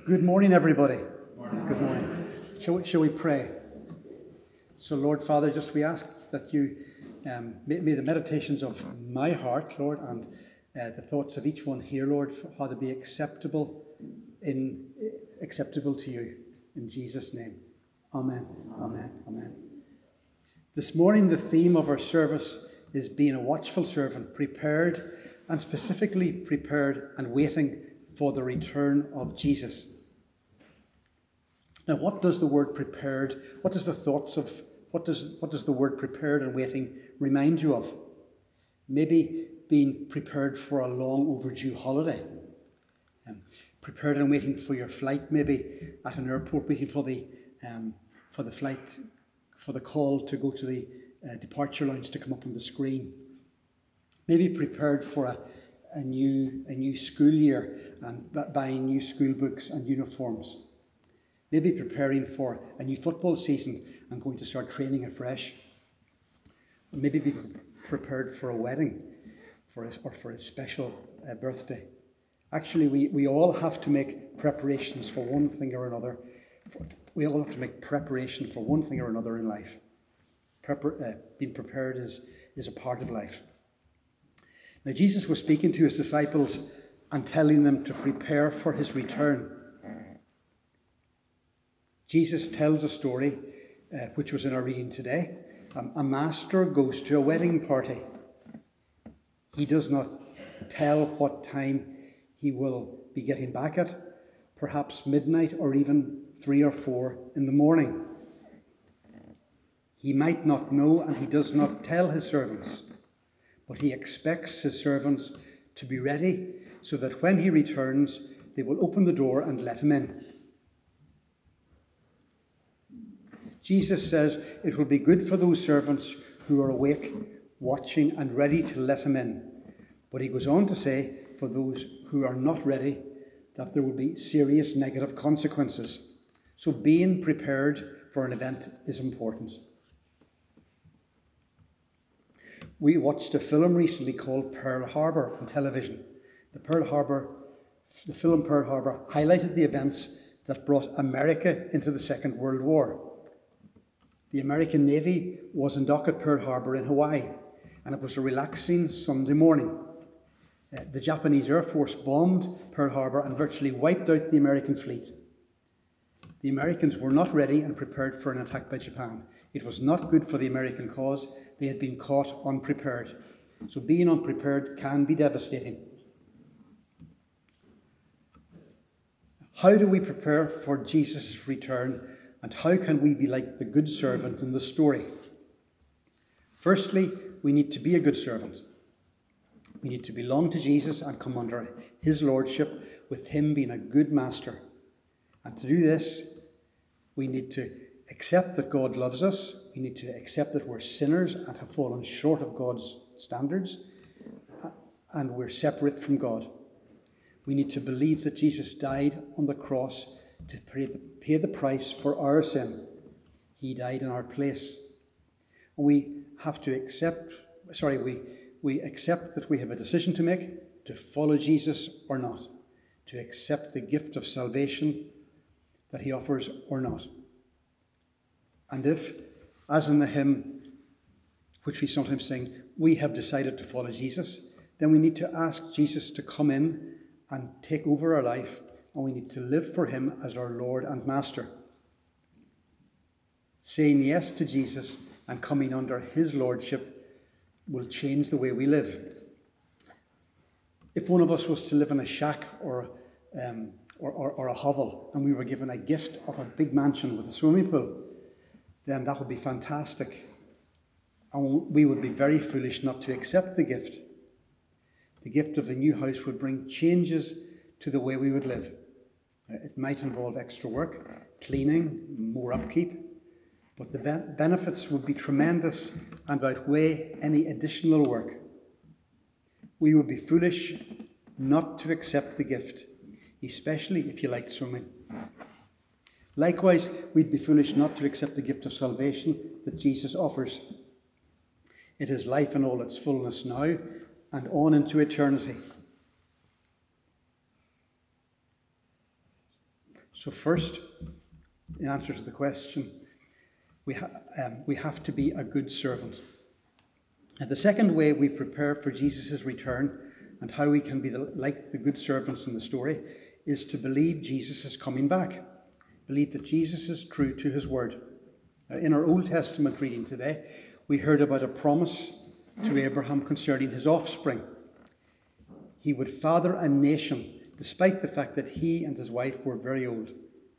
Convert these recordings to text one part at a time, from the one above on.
Good morning, everybody. Good morning. Shall we pray? So, Lord Father, just we ask that you may the meditations of my heart, Lord, and the thoughts of each one here, Lord, Father, be acceptable to you. In Jesus' name. Amen. Amen. Amen. This morning, the theme of our service is being a watchful servant, prepared, and specifically prepared and waiting for the return of Jesus. Now, what does the word prepared, what does the word prepared and waiting remind you of? Maybe being prepared for a long overdue holiday. Prepared and waiting for your flight, maybe at an airport, waiting for the flight, for the call to go to the departure lounge to come up on the screen. Maybe prepared for a new school year and buying new school books and uniforms. Maybe preparing for a new football season and going to start training afresh. Maybe be prepared for a wedding or for a special birthday. Actually, we all have to make preparations for one thing or another. We all have to make preparation for one thing or another in life. Being prepared is a part of life. Now, Jesus was speaking to his disciples and telling them to prepare for his return. Jesus tells a story, which was in our reading today. A master goes to a wedding party. He does not tell what time he will be getting back at, perhaps midnight or even 3 or 4 in the morning. He might not know, and he does not tell his servants, but he expects his servants to be ready so that when he returns, they will open the door and let him in. Jesus says it will be good for those servants who are awake, watching and ready to let him in. But he goes on to say, for those who are not ready, that there will be serious negative consequences. So being prepared for an event is important. We watched a film recently called Pearl Harbor on television. The film Pearl Harbor highlighted the events that brought America into the Second World War. The American Navy was in dock at Pearl Harbor in Hawaii, and it was a relaxing Sunday morning. The Japanese Air Force bombed Pearl Harbor and virtually wiped out the American fleet. The Americans were not ready and prepared for an attack by Japan. It was not good for the American cause. They had been caught unprepared. So being unprepared can be devastating. How do we prepare for Jesus' return? And how can we be like the good servant in the story? Firstly, we need to be a good servant. We need to belong to Jesus and come under his lordship, with him being a good master. And to do this, we need to accept that God loves us. We need to accept that we're sinners and have fallen short of God's standards, and we're separate from God. We need to believe that Jesus died on the cross to pay the price for our sin. He died in our place. We have to accept that we have a decision to make, to follow Jesus or not, to accept the gift of salvation that he offers or not. And if, as in the hymn which we sometimes sing, we have decided to follow Jesus, then we need to ask Jesus to come in and take over our life, and we need to live for him as our Lord and Master. Saying yes to Jesus and coming under his lordship will change the way we live. If one of us was to live in a shack or a hovel, and we were given a gift of a big mansion with a swimming pool, then that would be fantastic. And we would be very foolish not to accept the gift. The gift of the new house would bring changes to the way we would live. It might involve extra work, cleaning, more upkeep, but the benefits would be tremendous and outweigh any additional work. We would be foolish not to accept the gift, especially if you like swimming. Likewise, we'd be foolish not to accept the gift of salvation that Jesus offers. It is life in all its fullness now and on into eternity. So first, in answer to the question, we have to be a good servant. And the second way we prepare for Jesus' return and how we can be like the good servants in the story is to believe Jesus is coming back. Believe that Jesus is true to his word. In our Old Testament reading today, we heard about a promise to Abraham concerning his offspring. He would father a nation despite the fact that he and his wife were very old.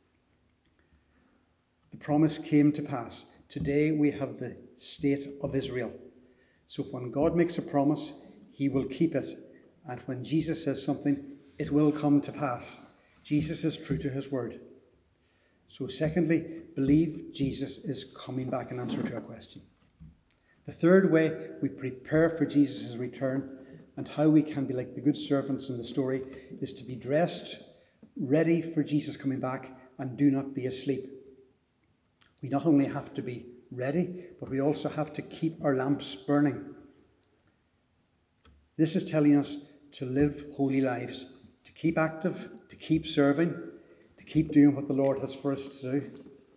The promise came to pass. Today we have the state of Israel. So when God makes a promise, he will keep it. And when Jesus says something, it will come to pass. Jesus is true to his word. So secondly, believe Jesus is coming back in answer to our question. The third way we prepare for Jesus' return and how we can be like the good servants in the story is to be dressed, ready for Jesus coming back, and do not be asleep. We not only have to be ready, but we also have to keep our lamps burning. This is telling us to live holy lives, to keep active, to keep serving, to keep doing what the Lord has for us to do.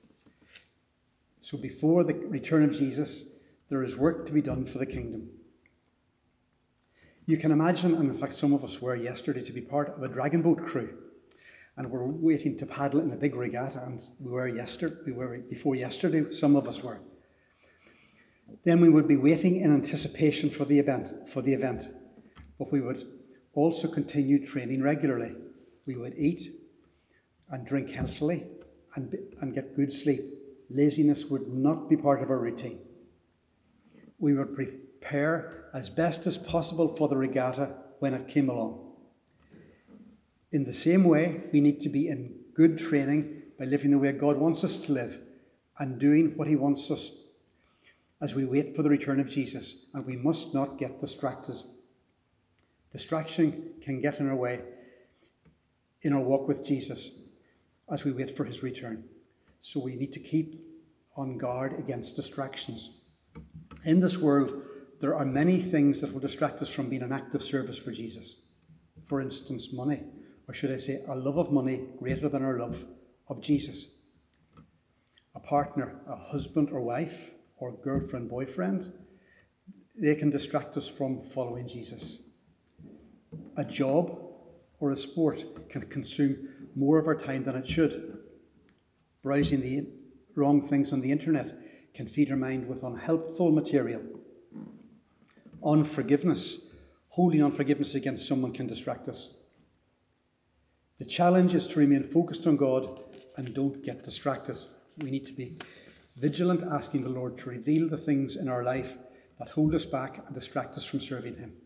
So before the return of Jesus, there is work to be done for the kingdom. You can imagine, and in fact some of us were yesterday, to be part of a dragon boat crew. And we're waiting to paddle in a big regatta, and we were before yesterday, some of us were. Then we would be waiting in anticipation for the event. But we would also continue training regularly. We would eat and drink healthily and get good sleep. Laziness would not be part of our routine. We would prepare as best as possible for the regatta when it came along. In the same way, we need to be in good training by living the way God wants us to live and doing what he wants us as we wait for the return of Jesus. And we must not get distracted. Distraction can get in our way in our walk with Jesus as we wait for his return. So we need to keep on guard against distractions. In this world, there are many things that will distract us from being an active service for Jesus. For instance, money. Or should I say, a love of money greater than our love of Jesus. A partner, a husband or wife, or girlfriend, boyfriend, they can distract us from following Jesus. A job or a sport can consume more of our time than it should. Browsing the wrong things on the internet can feed our mind with unhelpful material. Unforgiveness, holding unforgiveness against someone can distract us. The challenge is to remain focused on God and don't get distracted. We need to be vigilant, asking the Lord to reveal the things in our life that hold us back and distract us from serving him.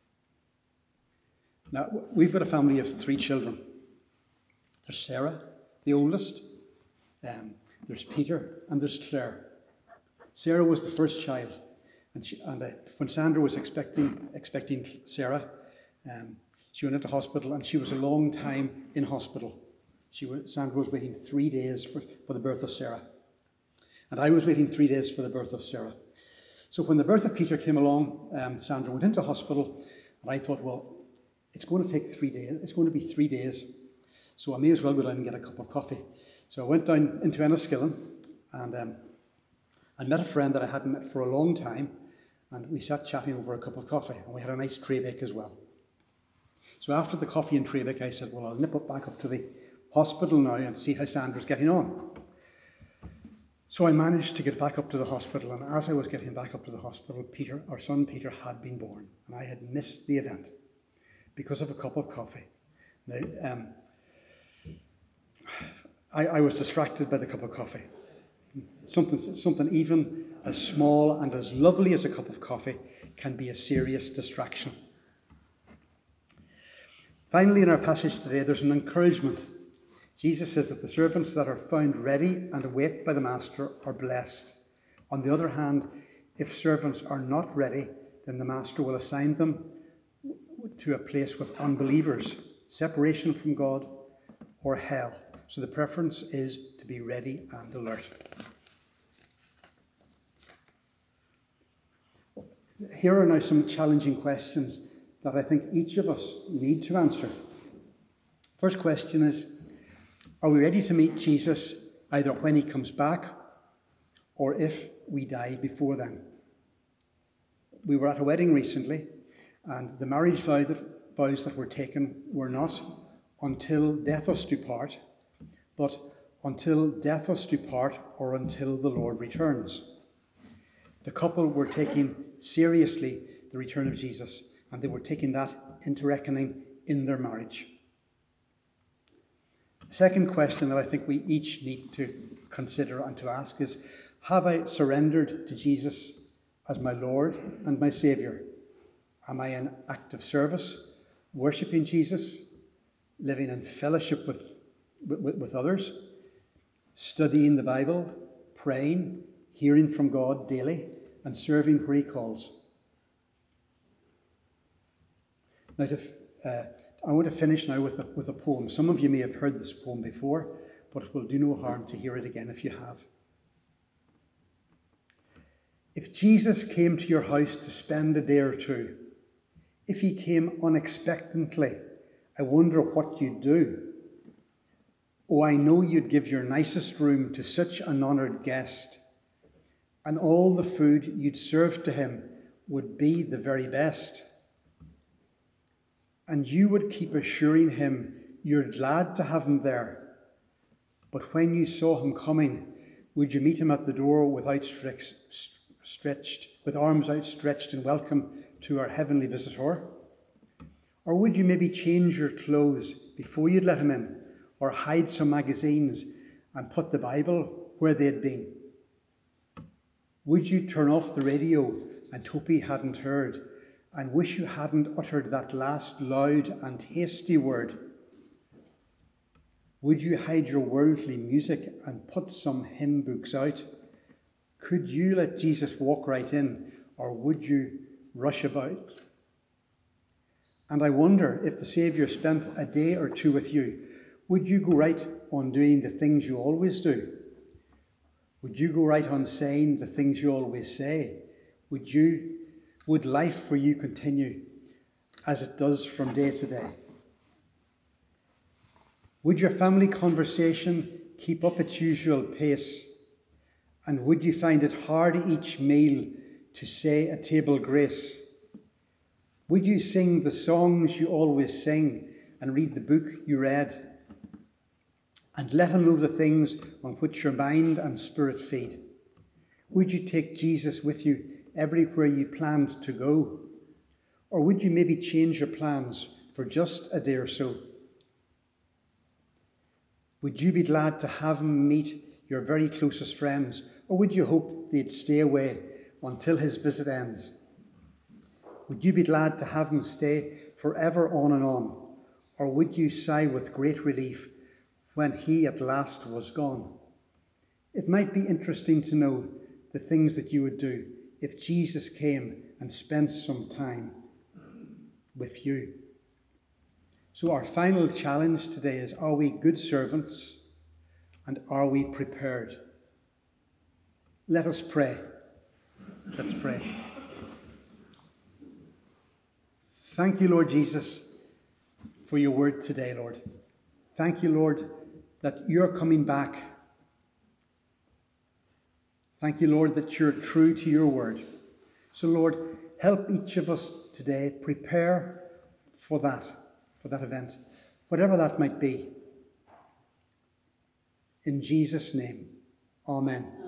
Now, we've got a family of 3 children. There's Sarah, the oldest. There's Peter, and there's Claire. Sarah was the first child, and when Sandra was expecting Sarah, she went into hospital, and she was a long time in hospital. Sandra was waiting 3 days for the birth of Sarah. And I was waiting 3 days for the birth of Sarah. So when the birth of Peter came along, Sandra went into hospital, and I thought, well, it's going to take 3 days. It's going to be 3 days. So I may as well go down and get a cup of coffee. So I went down into Enniskillen, and I met a friend that I hadn't met for a long time, and we sat chatting over a cup of coffee, and we had a nice tray bake as well. So after the coffee and tray bake, I said, well, I'll nip back up to the hospital now and see how Sandra's getting on. So I managed to get back up to the hospital, and as I was getting back up to the hospital, our son Peter had been born, and I had missed the event because of a cup of coffee. Now, I was distracted by the cup of coffee. Something even as small and as lovely as a cup of coffee can be a serious distraction. Finally, in our passage today, there's an encouragement. Jesus says that the servants that are found ready and awake by the master are blessed. On the other hand, if servants are not ready, then the master will assign them to a place with unbelievers, separation from God, or hell. So the preference is to be ready and alert. Here are now some challenging questions that I think each of us need to answer. First question is, Are we ready to meet Jesus either when he comes back or if we die before then? We were at a wedding recently, and the marriage vows that were taken were not until death us do part, but until death us do part or until the Lord returns. The couple were taking seriously the return of Jesus, and they were taking that into reckoning in their marriage. The second question that I think we each need to consider and to ask is, have I surrendered to Jesus as my Lord and my Saviour? Am I in active service, worshipping Jesus, living in fellowship with others, studying the Bible, praying, hearing from God daily, and serving where he calls? Now, I want to finish now with a poem. Some of you may have heard this poem before, but it will do no harm to hear it again if you have. If Jesus came to your house to spend a day or two, if he came unexpectedly, I wonder what you'd do. Oh, I know you'd give your nicest room to such an honoured guest, and all the food you'd serve to him would be the very best. And you would keep assuring him you're glad to have him there. But when you saw him coming, would you meet him at the door with arms outstretched in welcome to our heavenly visitor? Or would you maybe change your clothes before you'd let him in, or hide some magazines and put the Bible where they'd been? Would you turn off the radio and hope he hadn't heard, and wish you hadn't uttered that last loud and hasty word? Would you hide your worldly music and put some hymn books out? Could you let Jesus walk right in, or would you rush about? And I wonder, if the Saviour spent a day or two with you, would you go right on doing the things you always do? Would you go right on saying the things you always say? Would life for you continue as it does from day to day? Would your family conversation keep up its usual pace? And would you find it hard each meal to say a table grace? Would you sing the songs you always sing and read the book you read? And let him know the things on which your mind and spirit feed? Would you take Jesus with you everywhere you planned to go? Or would you maybe change your plans for just a day or so? Would you be glad to have him meet your very closest friends, or would you hope they'd stay away until his visit ends? Would you be glad to have him stay forever on and on, or would you sigh with great relief when he at last was gone? It might be interesting to know the things that you would do if Jesus came and spent some time with you. So our final challenge today is, are we good servants and are we prepared? Let us pray. Let's pray. Thank you, Lord Jesus, for your word today, Lord. Thank you, Lord, that you're coming back. Thank you, Lord, that you're true to your word. So, Lord, help each of us today prepare for that event, whatever that might be. In Jesus' name, amen.